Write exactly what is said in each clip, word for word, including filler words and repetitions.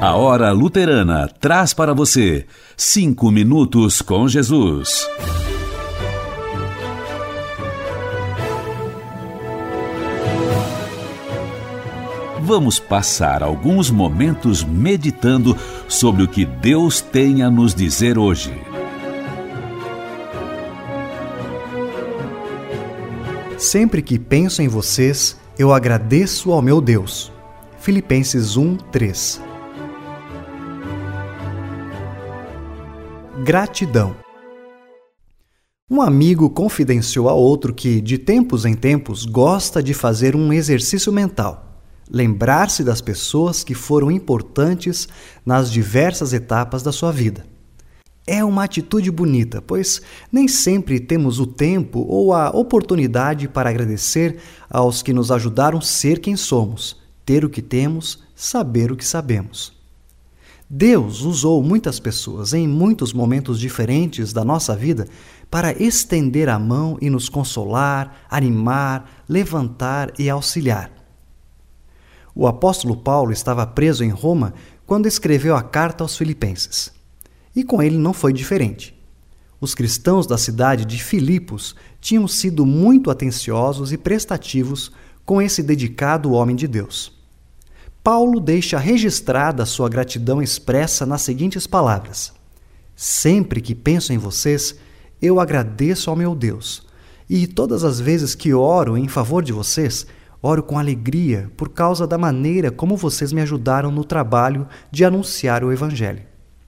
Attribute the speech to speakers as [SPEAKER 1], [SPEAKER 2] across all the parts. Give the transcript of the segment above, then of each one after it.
[SPEAKER 1] A Hora Luterana traz para você cinco minutos com Jesus. Vamos passar alguns momentos meditando sobre o que Deus tem a nos dizer hoje.
[SPEAKER 2] Sempre que penso em vocês, eu agradeço ao meu Deus. Filipenses um, três. Gratidão. Um amigo confidenciou a outro que, de tempos em tempos, gosta de fazer um exercício mental. Lembrar-se das pessoas que foram importantes nas diversas etapas da sua vida. É uma atitude bonita, pois nem sempre temos o tempo ou a oportunidade para agradecer aos que nos ajudaram a ser quem somos, ter o que temos, saber o que sabemos. Deus usou muitas pessoas em muitos momentos diferentes da nossa vida para estender a mão e nos consolar, animar, levantar e auxiliar. O apóstolo Paulo estava preso em Roma quando escreveu a carta aos Filipenses. E com ele não foi diferente. Os cristãos da cidade de Filipos tinham sido muito atenciosos e prestativos com esse dedicado homem de Deus. Paulo deixa registrada sua gratidão expressa nas seguintes palavras: Sempre que penso em vocês, eu agradeço ao meu Deus, e todas as vezes que oro em favor de vocês, oro com alegria por causa da maneira como vocês me ajudaram no trabalho de anunciar o Evangelho.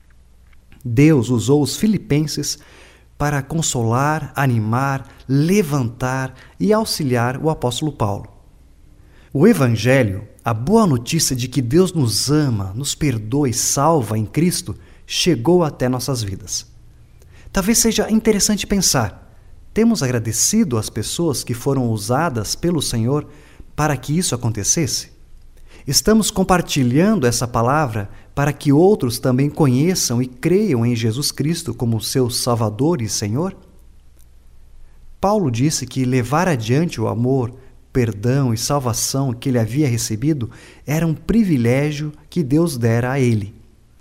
[SPEAKER 2] Deus usou os filipenses para consolar, animar, levantar e auxiliar o apóstolo Paulo. O Evangelho, a boa notícia de que Deus nos ama, nos perdoa e salva em Cristo, chegou até nossas vidas. Talvez seja interessante pensar: temos agradecido às pessoas que foram usadas pelo Senhor para que isso acontecesse? Estamos compartilhando essa palavra para que outros também conheçam e creiam em Jesus Cristo como seu Salvador e Senhor? Paulo disse que levar adiante o amor, perdão e salvação que ele havia recebido era um privilégio que Deus dera a ele.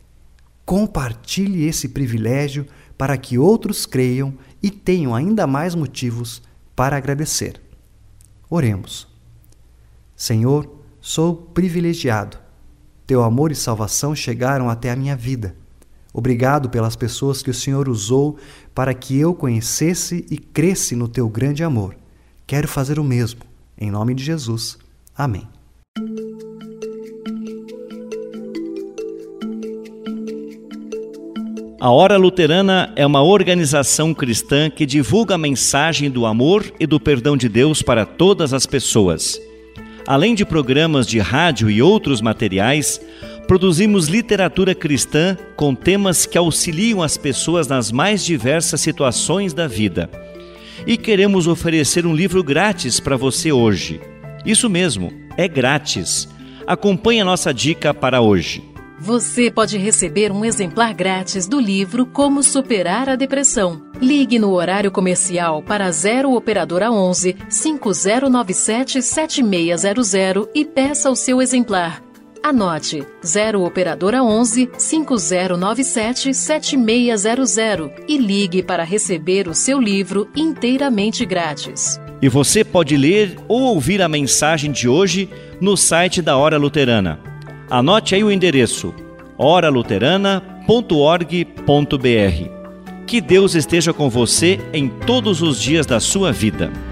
[SPEAKER 2] Compartilhe esse privilégio para que outros creiam e tenham ainda mais motivos para agradecer. Oremos. Senhor, sou privilegiado. Teu amor e salvação chegaram até a minha vida. Obrigado pelas pessoas que o Senhor usou para que eu conhecesse e cresce no teu grande amor. Quero fazer o mesmo. Em nome de Jesus. Amém.
[SPEAKER 3] A Hora Luterana é uma organização cristã que divulga a mensagem do amor e do perdão de Deus para todas as pessoas. Além de programas de rádio e outros materiais, produzimos literatura cristã com temas que auxiliam as pessoas nas mais diversas situações da vida. E queremos oferecer um livro grátis para você hoje. Isso mesmo, é grátis. Acompanhe a nossa dica para hoje.
[SPEAKER 4] Você pode receber um exemplar grátis do livro Como Superar a Depressão. Ligue no horário comercial para zero Operadora onze, cinco zero nove sete, sete seis zero zero e peça o seu exemplar. Anote zero Operadora onze, cinco zero nove sete, sete seis zero zero e ligue para receber o seu livro inteiramente grátis.
[SPEAKER 3] E você pode ler ou ouvir a mensagem de hoje no site da Hora Luterana. Anote aí o endereço: hora luterana ponto org ponto br. Que Deus esteja com você em todos os dias da sua vida.